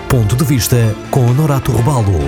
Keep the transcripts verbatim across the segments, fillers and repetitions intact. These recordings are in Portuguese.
Ponto de Vista com Honorato Robalo.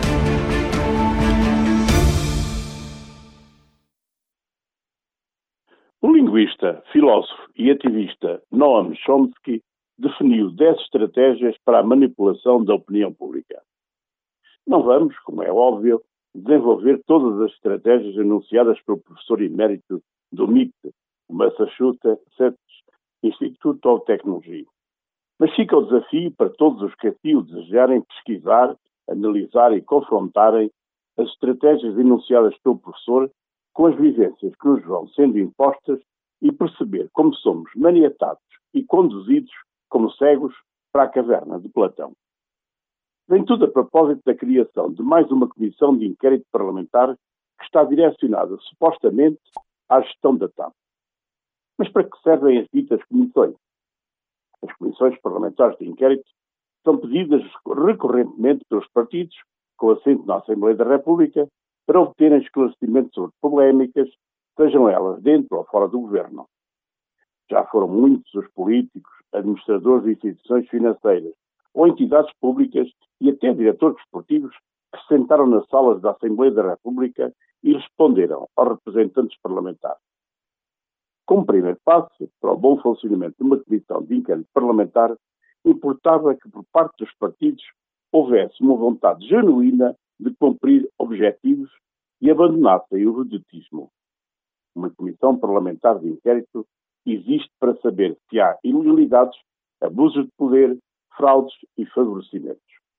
O linguista, filósofo e ativista Noam Chomsky definiu dez estratégias para a manipulação da opinião pública. Não vamos, como é óbvio, desenvolver todas as estratégias anunciadas pelo professor emérito do M I T, o Massachusetts Institute of Technology. Mas fica o desafio para todos os que assim o desejarem pesquisar, analisar e confrontarem as estratégias enunciadas pelo professor com as vivências que nos vão sendo impostas e perceber como somos maniatados e conduzidos como cegos para a caverna de Platão. Vem tudo a propósito da criação de mais uma comissão de inquérito parlamentar que está direcionada supostamente à gestão da T A P. Mas para que servem as ditas comissões? As comissões parlamentares de inquérito são pedidas recorrentemente pelos partidos, com assento na Assembleia da República, para obterem esclarecimentos sobre polémicas, sejam elas dentro ou fora do governo. Já foram muitos os políticos, administradores de instituições financeiras ou entidades públicas e até diretores desportivos que se sentaram nas salas da Assembleia da República e responderam aos representantes parlamentares. Como primeiro passo para o bom funcionamento de uma comissão de inquérito parlamentar, importava que por parte dos partidos houvesse uma vontade genuína de cumprir objetivos e abandonassem o vedetismo. Uma comissão parlamentar de inquérito existe para saber se há ilegalidades, abusos de poder, fraudes e favorecimentos.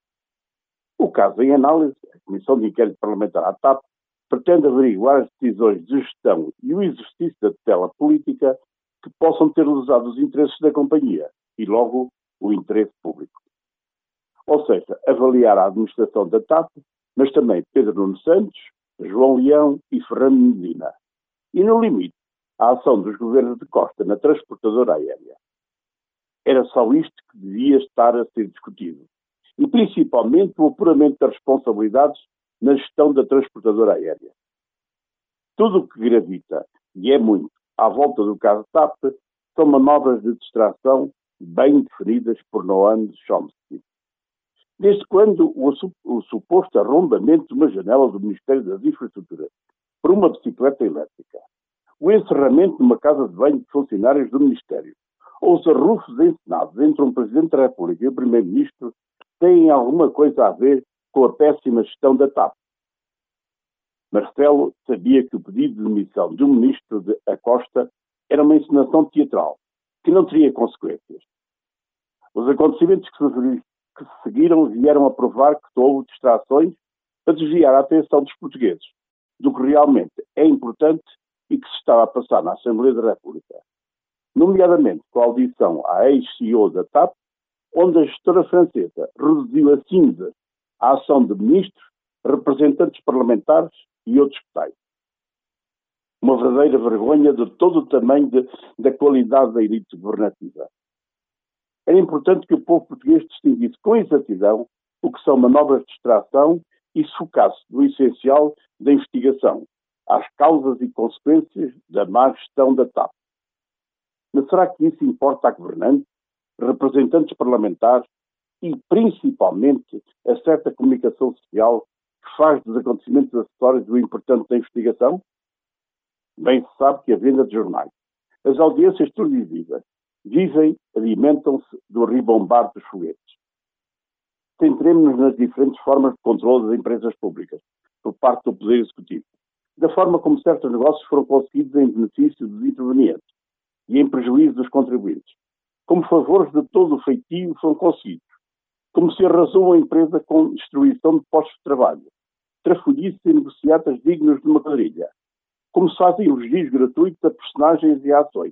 O caso em análise, a Comissão de Inquérito Parlamentar à T A P pretende averiguar as decisões de gestão e o exercício da tutela política que possam ter lesado os interesses da companhia e, logo, o interesse público. Ou seja, avaliar a administração da T A P, mas também Pedro Nuno Santos, João Leão e Fernando Medina. E, no limite, a ação dos governos de Costa na transportadora aérea. Era só isto que devia estar a ser discutido. E, principalmente, o apuramento das responsabilidades na gestão da transportadora aérea. Tudo o que gravita, e é muito, à volta do caso T A P, são manobras de distração bem definidas por Noam Chomsky. Desde quando o, o suposto arrombamento de uma janela do Ministério das Infraestruturas por uma bicicleta elétrica, o encerramento de uma casa de banho de funcionários do Ministério, ou os arrufos encenados entre um Presidente da República e o Primeiro-Ministro têm alguma coisa a ver com a péssima gestão da T A P. Marcelo sabia que o pedido de demissão do Ministro de Acosta era uma encenação teatral, que não teria consequências. Os acontecimentos que se, que se seguiram vieram a provar que houve distrações para desviar a atenção dos portugueses do que realmente é importante e que se estava a passar na Assembleia da República, nomeadamente com a audição à ex-C E O da T A P, onde a gestora francesa reduziu a cinzas a ação de ministros, representantes parlamentares e outros tais. Uma verdadeira vergonha de todo o tamanho de, da qualidade da elite governativa. Era importante que o povo português distinguisse com exatidão o que são manobras de distração e se focasse no essencial da investigação, às causas e consequências da má gestão da T A P. Mas será que isso importa a governantes, representantes parlamentares e, principalmente, a certa comunicação social que faz dos acontecimentos acessórios o importante da investigação? Bem se sabe que a venda de jornais, as audiências televisivas, vivem, alimentam-se do ribombar dos foguetes. Centremos-nos nas diferentes formas de controle das empresas públicas, por parte do Poder Executivo, da forma como certos negócios foram conseguidos em benefício dos intervenientes e em prejuízo dos contribuintes, como favores de todo o feitio foram conseguidos, como se arrasou a empresa com destruição de postos de trabalho, trafolhices e negociatas dignos de uma quadrilha, como se fazem elogios gratuitos a personagens e a ações.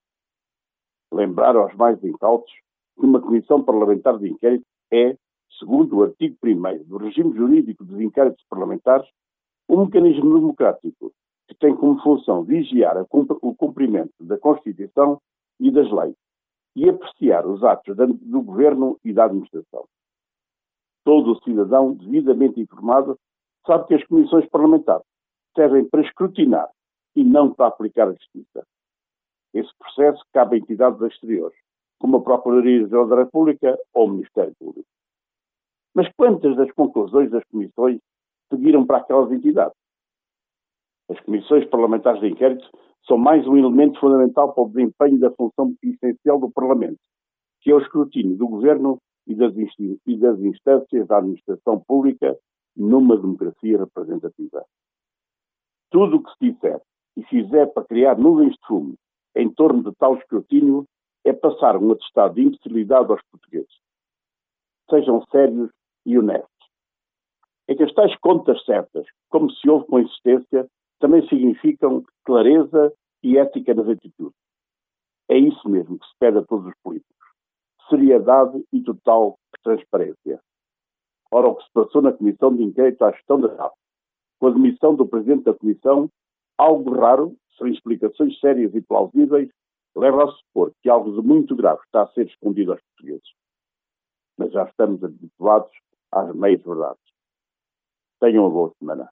Lembrar aos mais incautos que uma comissão parlamentar de inquérito é, segundo o artigo primeiro do regime jurídico dos inquéritos parlamentares, um mecanismo democrático que tem como função vigiar o cumprimento da Constituição e das leis e apreciar os atos do Governo e da Administração. Todo o cidadão devidamente informado sabe que as comissões parlamentares servem para escrutinar e não para aplicar a justiça. Esse processo cabe a entidades exteriores, como a Procuradoria-Geral da República ou o Ministério Público. Mas quantas das conclusões das comissões seguiram para aquelas entidades? As comissões parlamentares de inquérito são mais um elemento fundamental para o desempenho da função essencial do Parlamento, que é o escrutínio do Governo e das, e das instâncias da administração pública numa democracia representativa. Tudo o que se disser e fizer para criar nuvens de fumo em torno de tal escrutínio é passar um atestado de imbecilidade aos portugueses. Sejam sérios e honestos. É que as tais contas certas, como se ouve com insistência, também significam clareza e ética nas atitudes. É isso mesmo que se pede a todos os políticos. Seriedade e total transparência. Ora, o que se passou na Comissão de Inquérito à Gestão da S A P, com a demissão do Presidente da Comissão, algo raro, sem explicações sérias e plausíveis, leva a supor que algo de muito grave está a ser escondido aos portugueses. Mas já estamos habituados às meias verdades. Tenham uma boa semana.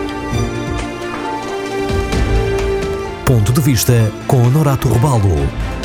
Ponto de vista com Honorato Rebalo.